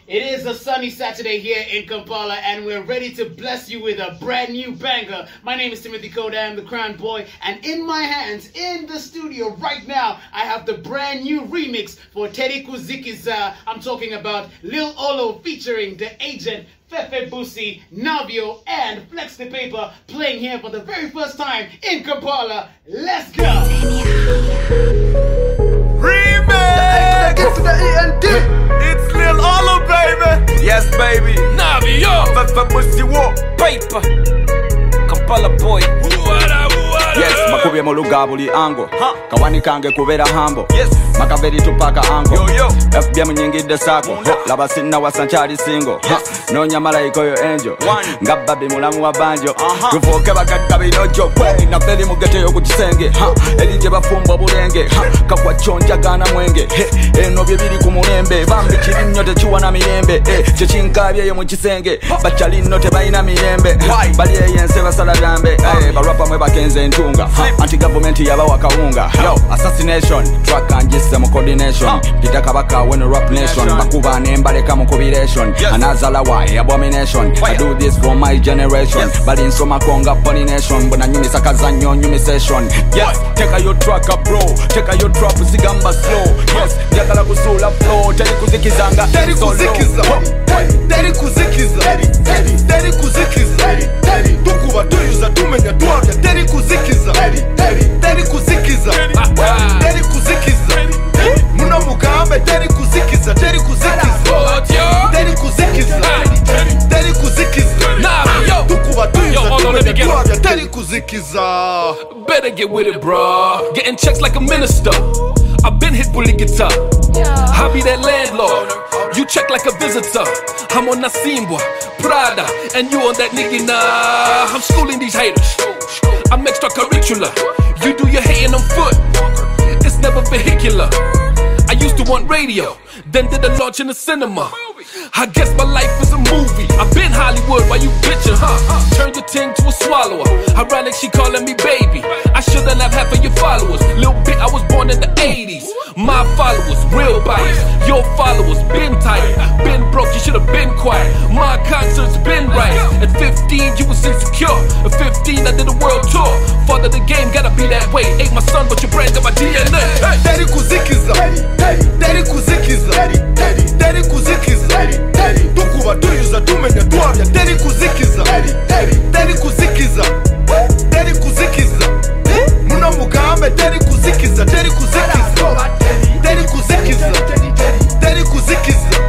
It is a sunny Saturday here in Kampala, and we're ready to bless you with a brand new banger. My name is Timothy Koda, I'm the Crown Boy, and in my hands, in the studio right now, I have the brand new remix for Teddy Kuzikiza. I'm talking about Lil Olo featuring The Agent, Fefe Busi, Navio, and Flex the Paper, playing here for the very first time in Kampala. Let's go! Remix! To the END. It's Lil Olo, baby. Yes, baby. Navio, Fefe Busi, walk. Paper, Kampala boy. Yes, makubye mu lugabuli ango kawani kange kubera hambo Yes, makaveri tupaka ango yo. FBM nyingide sako laba sinna wasanchali singo nonya malayika yo angel ngabbabi mulamu wa banjo tuvoke bagagga birojo kwe na feri mugete yo kukisenge elije bafumbo bulenge kakwa chonja gana mwenge eno bibiri ku mulembe bambi kirinyo tekiwa na mirembe kye kinkabye yo mu kisenge bachali no tebayina mirembe bali yense basala dambe barapa mwe bakenze ntunga anti-government yabawa kawunga yo assassination track and just some coordination kitaka baka when rap nation bakuba nembaleka mu combination anazala wa abomination I do this for my generation bali nsoma konga pollination bona nyumi sakazanyo nyumi session yes take your track up bro take your drop sigamba slow yes yakala kusula flow tell kuzikizanga Teddy Kuzikiza. Teddy Kuzikiza. Teddy Kuzikiza. Tukuba tuyuza tumenya twabya Teddy Kuzikiza. Teddy Kuzikiza. Teddy Kuzikiza. Muno mugambe Teddy Kuzikiza. Teddy Kuzikiza. Teddy Kuzikiza. Teddy Kuzikiza. Tukuba tuyuza tumenya twabya Teddy Kuzikiza. Better get with it, bro. Getting checks like a minister. I've been hit bully guitar. I be that landlord. You check like a visitor. I'm on Nasimbwa, Prada, and you on that nigga. Nah, I'm schooling these haters. I'm extracurricular. You do your hating on foot. It's never vehicular. I used to want radio, then did a launch in the cinema. I guess my life is a movie. I've been Hollywood while you bitchin', Turn your ting to a swallower. Ironic she calling me baby. I shouldn't have half of your followers. Little bit, I was born in the 80s. My followers, real bias. Your followers, been tight. Been broke, you should've been quiet. My concerts been right. At 15, you was insecure. At 15, I did a world tour. Father the game, gotta be that way. Ain't my son, but your brand got my DNA. Teddy Kuzikiza. Teddy Kuzikiza. Teddy Kuzikiza. Tukuba tuyuza tumenya twabya Teddy Kuzikiza. Teddy Kuzikiza. Teddy Kuzikiza. Muno mugambe Teddy Kuzikiza. Teddy Kuzikiza. Teddy Kuzikiza. Teddy Kuzikiza.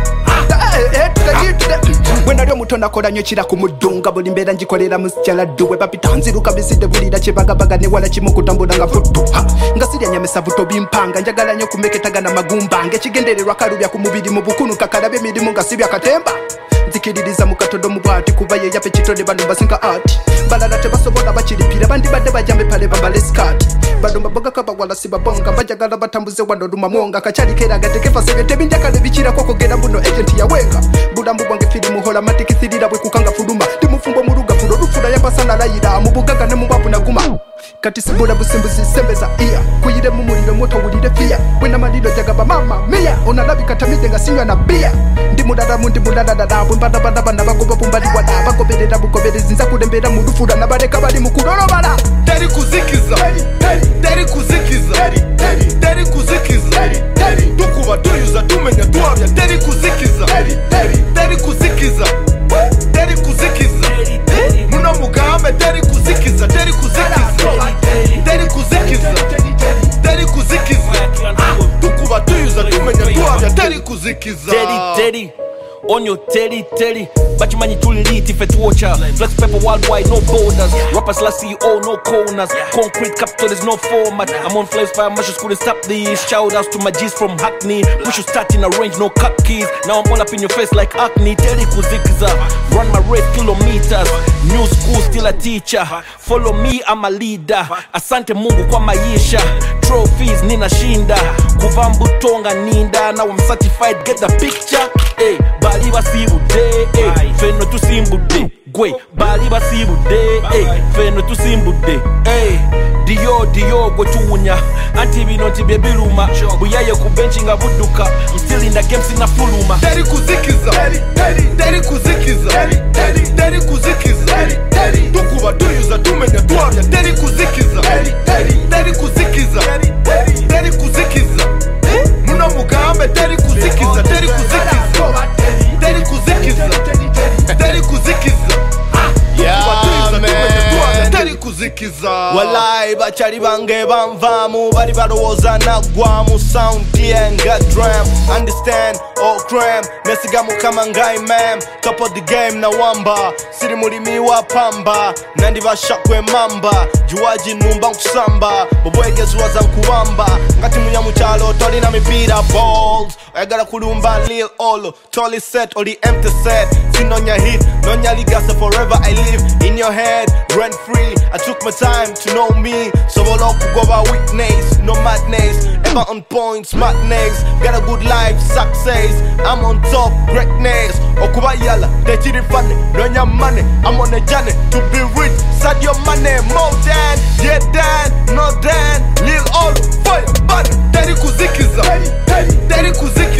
Wena ryo muto nakora nyukira ku mudunga buli mbera ngikorera musicyala duwe bapita nziruka biside bulira kibagabaga ne wala kimukutambula nga futu ngasirya nyamesa buto bimpanga njagala nyo kumeketaga na magumba ngekigendererwa karubya ku mubiri mu bukunu kakarabe mirimo ngasibya katemba nzikiririza mu katodo mu bwati kuba ye yape kitode bantu basinka art balala tebasobola bakiripira bandi badde bajambe pale bambale skirt badomba boga kaba wala sibabonga bajagala batambuze wano duma mwonga kachali kera gatekefa sebete binjaka bikira koko genda mbuno agent ya wenga budambu bwange filimu hola matikithirira bwe kukanga fuluma timufumbo mu ruga fulo rufura yabasana layira mu bugaga ne mu babu naguma kati sibula busimbuzi sembeza iya kuyire mu muliro moto wulire fia wena malilo jagaba mama mia onalabi katamide ngasinywa na bia ndi mudada bunda banda bagoba pumbali wada bagoberera bugobereza nza kudembera mu rufura nabareka bali mu kurorobara Teddy Kuzikiza. Teddy Kuzikiza. Teddy Kuzikiza. Tukuba tuyuza tumenya twabya Teddy Kuzikiza. Teddy Kuzikiza. Teddy Kuzikiza. Muno mugambe Teddy Kuzikiza. Teddy Kuzikiza. Teddy Kuzikiza. Teddy Kuzikiza. Tukuba tuyuza tumenya twabya Teddy Kuzikiza. Teddy. On your teddy, but you man you too lit if it watcher. Flex Pepper worldwide, no borders. Rappers la CEO, no corners. Concrete capital, there's no format. I'm on flames, fire mushes couldn't stop this. Shout outs to my G's from Hackney. Push you start in a range, no cut keys. Now I'm all up in your face like acne. Teddy Kuzikiza, run my race kilometers. New school, still a teacher. Follow me, I'm a leader. Asante Mungu kwa maisha. Trophies, nina shinda. Kuvambu tonga ninda. Now I'm certified, get the picture. Hey, bali basibude, hey, feno tusimbude, gwe, bali basibude, hey, feno tusimbude, hey, diyo gwe tuunya, anti bino ntibye biruma, buyaye ku benchi nga budduka, I'm still in the game sina fuluma. Teddy Kuzikiza. bachali bange banvamu bali balowooza naggwamu sound clear nga drum understand all cram nesiga mukama nga imam top of the game na wamba siri mulimi wa pamba nandi bashakwe mamba juwaji numba nkusamba bobwegezi waza nkubamba ngati munyamukyalo tolina mipiira balls oyagala kulumba lil olo toli set oli empty set sinonya hit nonya ligasa forever I live in your head rent free I took my time to know me sobola okugoba weakness no madness ever on point smartness got a good life success I'm on top greatness okuba yala tekiri funny nonya money I'm on a journey to be rich sad your money more than yeah than no than lil all fire but teri kuzikiza teri kuzikiza